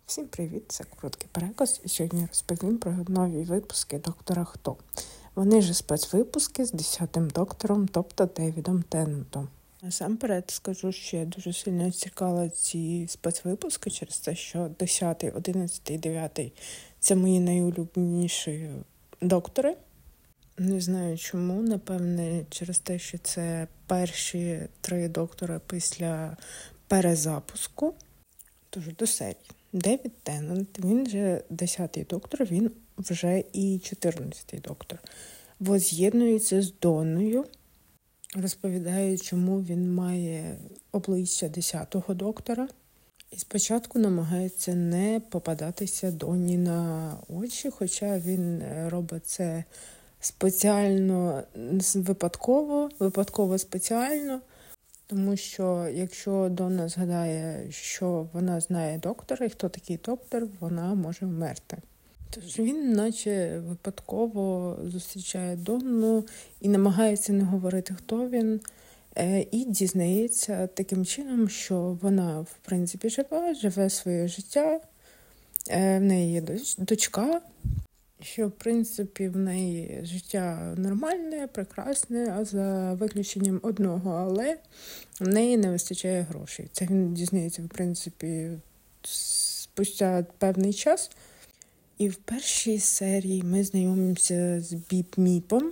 Всім привіт, це Короткий Переказ, і сьогодні розповім про нові випуски «Доктора Хто». Вони ж спецвипуски з 10-тим доктором, тобто Девідом Теннантом. Насамперед скажу, що я дуже сильно цікавила ці спецвипуски через те, що 10-й, 11-й, 9-й – це мої найулюбленіші доктори. Не знаю чому, напевне, через те, що це перші 3 доктора після перезапуску. Тож до серії. Девід Теннант, він же 10-й доктор, він вже і 14-й доктор. Воз'єднується з Донною, розповідає, чому він має обличчя 10-го доктора. І спочатку намагається не попадатися Донні на очі, хоча він робить це спеціально, випадково спеціально. Тому що якщо Донна згадає, що вона знає доктора, і хто такий доктор, вона може вмерти. Тож він наче випадково зустрічає Донну і намагається не говорити, хто він, і дізнається таким чином, що вона, в принципі, живе своє життя, в неї є дочка, що, в принципі, в неї життя нормальне, прекрасне, а за виключенням одного, але в неї не вистачає грошей. Це він дізнається, в принципі, спустя певний час. І в першій серії ми знайомимося з Біп-Міпом,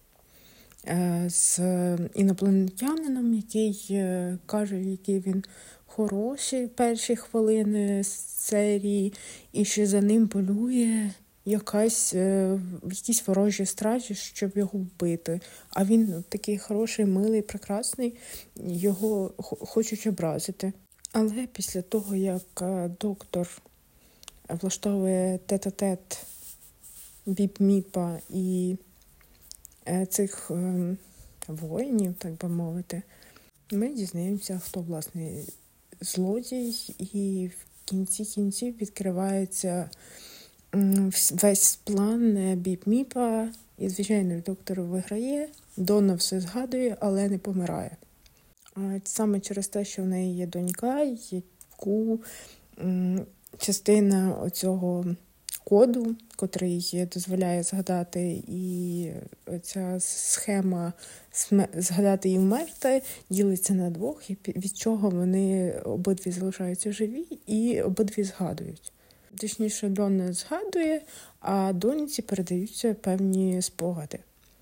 з інопланетянином, який каже, який він хороший перші хвилини серії, і що за ним полює якісь ворожі стражі, щоб його вбити. А він такий хороший, милий, прекрасний, його хочуть образити. Але після того, як доктор влаштовує тет-а-тет Біп-Міпа і цих воїнів, так би мовити, ми дізнаємося, хто, власне, злодій, і в кінці кінців відкривається весь план Біп-Міпа, і, звичайно, доктор виграє, Донна все згадує, але не помирає. Саме через те, що в неї є донька, яку частина оцього коду, котрий дозволяє згадати, і ця схема згадати і вмерти, ділиться на двох, від чого вони обидві залишаються живі і обидві згадують. Точніше, Донна згадує, а доньці передаються певні спогади.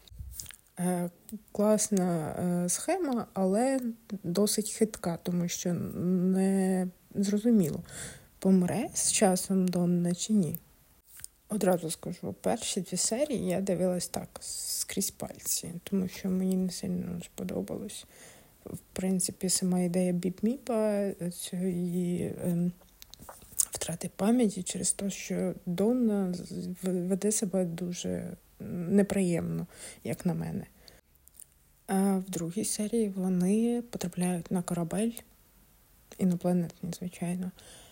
Класна схема, але досить хитка, тому що не зрозуміло, помре з часом Донна чи ні. Одразу скажу, перші 2 серії я дивилась так, скрізь пальці, тому що мені не сильно сподобалось. В принципі, сама ідея Біп-Міпа, цієї втрати пам'яті через те, що Донна веде себе дуже неприємно, як на мене. А в другій серії вони потрапляють на корабель, інопланетний, звичайно,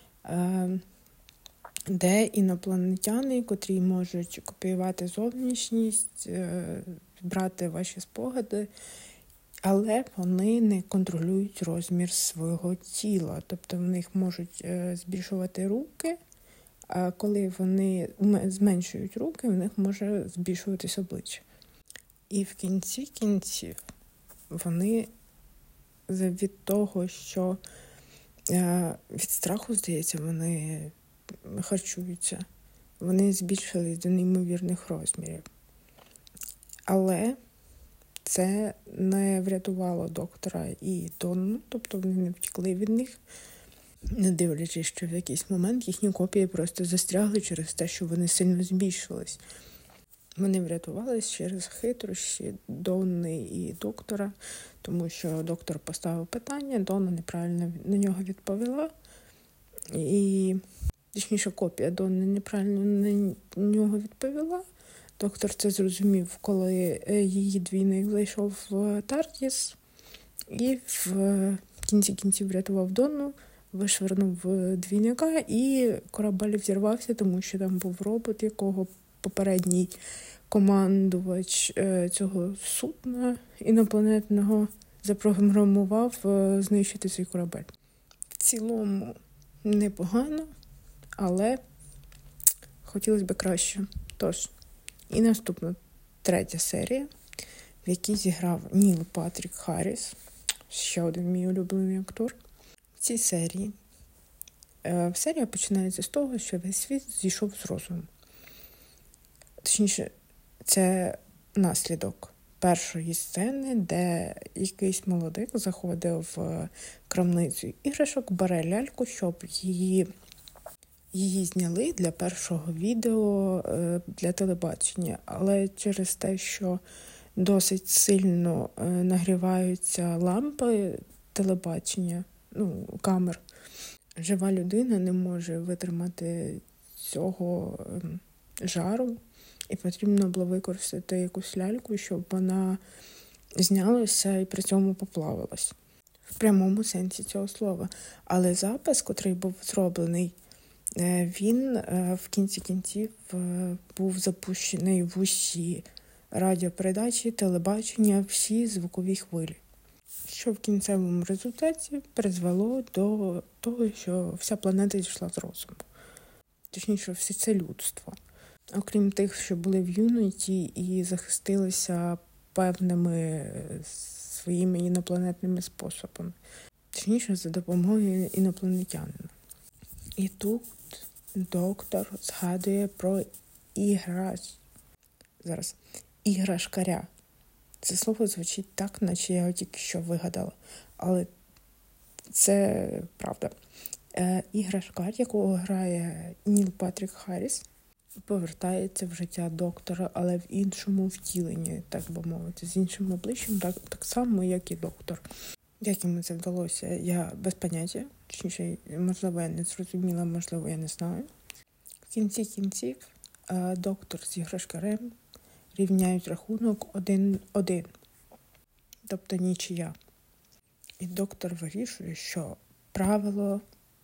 де інопланетяни, котрі можуть копіювати зовнішність, брати ваші спогади, але вони не контролюють розмір свого тіла. Тобто в них можуть збільшувати руки, а коли вони зменшують руки, в них може збільшуватись обличчя. І в кінці кінців вони від того, що від страху, здається, вони харчуються, вони збільшились до неймовірних розмірів. Але це не врятувало доктора і Донну, тобто вони не втекли від них, не дивлячись, що в якийсь момент їхні копії просто застрягли через те, що вони сильно збільшились. Вони врятувались через хитрощі Донни і доктора, тому що доктор поставив питання, Донна неправильно на нього відповіла, і точніше копія Донни неправильно на нього відповіла. Доктор це зрозумів, коли її двійник зайшов в Тардіс і в кінці кінців врятував Донну, вишвернув двійника, і корабель взірвався, тому що там був робот, якого попередній командувач цього судна інопланетного запрограмував знищити цей корабель. В цілому непогано, але хотілося б краще. Тож, і наступна 3 серія, в якій зіграв Ніл Патрік Харріс, ще один мій улюблений актор. В цій серії серія починається з того, що весь світ зійшов з розуму. Точніше, це наслідок першої сцени, де якийсь молодик заходив в крамницю іграшок, бере ляльку, щоб її зняли для першого відео для телебачення. Але через те, що досить сильно нагріваються лампи телебачення, камер, жива людина не може витримати цього жару, і потрібно було використати якусь ляльку, щоб вона знялася і при цьому поплавилась. В прямому сенсі цього слова. Але запис, котрий був зроблений, він в кінці кінців був запущений в усі радіопередачі, телебачення, всі звукові хвилі. Що в кінцевому результаті призвело до того, що вся планета зійшла з розуму. Точніше, все це людство. Окрім тих, що були в юності і захистилися певними своїми інопланетними способами. Точніше, за допомогою інопланетянина. І тут доктор згадує про іграшкаря. Це слово звучить так, наче я його тільки що вигадала. Але це правда. Іграшкар, якого грає Ніл Патрік Харріс, повертається в життя доктора, але в іншому втіленні, так би мовити, з іншим обличчям, так само, як і доктор. Як йому це вдалося, я без поняття. Точніше, можливо, я не зрозуміла, можливо, я не знаю. В кінці кінців доктор з іграшкарем рівняють рахунок 1-1. Тобто нічия. І доктор вирішує, що правило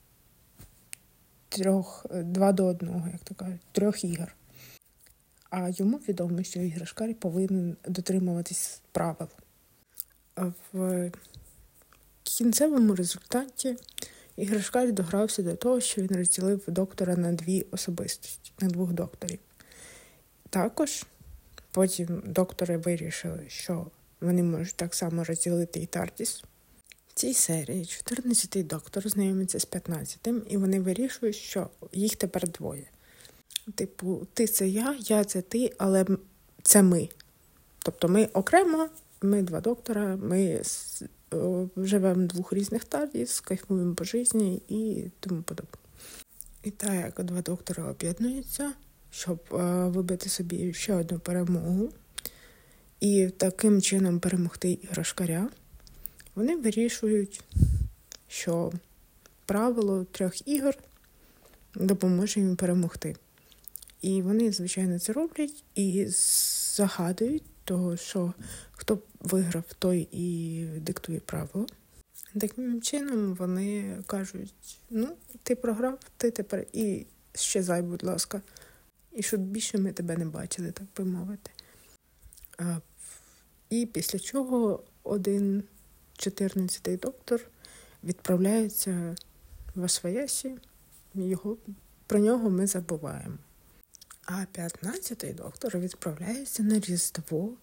2-1, як то кажуть, 3 ігор. А йому відомо, що іграшкар повинен дотримуватись правил. В кінцевому результаті іграшкар догрався до того, що він розділив доктора на 2 особистості, на 2 докторів. Також потім доктори вирішили, що вони можуть так само розділити і Тардіс. В цій серії 14-й доктор знайомиться з 15-м, і вони вирішують, що їх тепер 2. Типу, ти це я це ти, але це ми. Тобто ми окремо, ми 2 доктора, ми живемо в 2 різних Тардіс, кайфуємо по житті і тому подобне. І так, як 2 доктори об'єднуються, щоб вибити собі ще одну перемогу і таким чином перемогти іграшкаря, вони вирішують, що правило 3 ігор допоможе їм перемогти. І вони, звичайно, це роблять і загадують того, що хто виграв, той і диктує правила. Таким чином вони кажуть, ти програв, ти тепер і щезай, будь ласка. І щоб більше ми тебе не бачили, так би мовити. І після чого 14-й доктор відправляється в Освоясі, про нього ми забуваємо. А 15-й доктор відправляється на Різдво,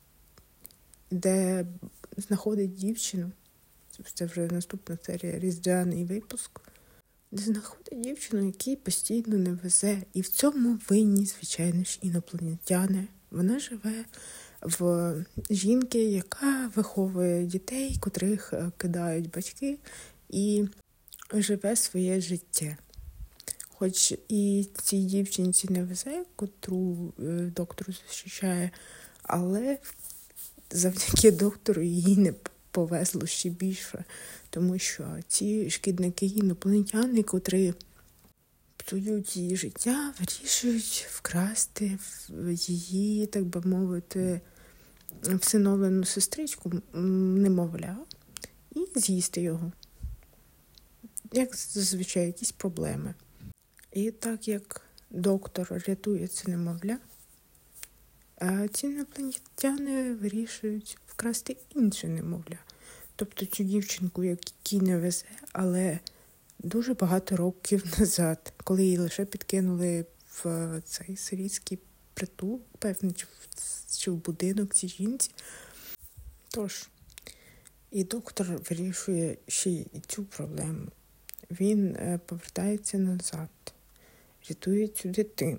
де знаходить дівчину, це вже наступна серія, різдвяний випуск, де знаходить дівчину, якій постійно не везе. І в цьому винні, звичайно ж, інопланетяни. Вона живе в жінки, яка виховує дітей, котрих кидають батьки, і живе своє життя. Хоч і цій дівчинці не везе, котру доктор захищає, але завдяки доктору їй не повезло ще більше, тому що ці шкідники інопланетяни, котрі псують її життя, вирішують вкрасти її, так би мовити, всиновлену сестричку, немовля, і з'їсти його. Як зазвичай, якісь проблеми. І так як доктор рятує це немовля, ці інопланетяни вирішують вкрасти інше немовля. Тобто цю дівчинку, якій не везе, але дуже багато років назад, коли її лише підкинули в цей сирійський притулок, певно, чи в будинок цій жінці. Тож, і доктор вирішує ще й цю проблему. Він повертається назад, рятує цю дитину.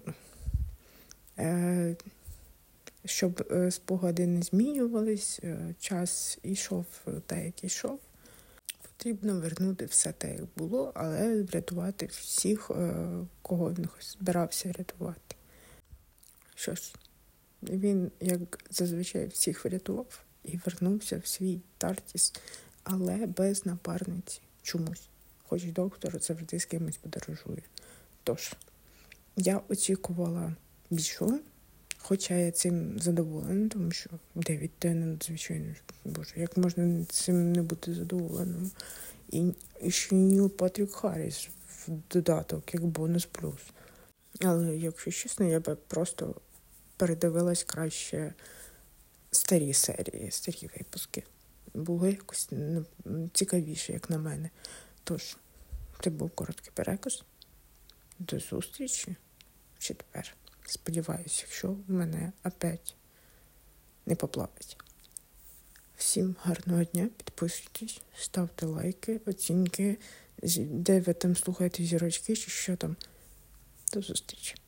Щоб спогади не змінювались, час ішов так, як ішов. Потрібно вернути все те, як було, але врятувати всіх, кого він збирався рятувати. Що ж, він, як зазвичай, всіх врятував і вернувся в свій Тартіс, але без напарниці чомусь. Хоч доктор завжди з кимось подорожує. Тож, я очікувала більшого, хоча я цим задоволена, тому що Девід Теннант, звичайно, боже, як можна цим не бути задоволеним. І ще Ніл Патрік Харріс в додаток, як бонус плюс. Але, якщо чесно, я би просто передивилась краще старі серії, старі випуски. Було якось цікавіше, як на мене. Тож, це був короткий переказ. До зустрічі в четвер. Сподіваюся, якщо мене опять не поплавить. Всім гарного дня, підписуйтесь, ставте лайки, оцінки, де ви там слухаєте зірочки чи що там. До зустрічі.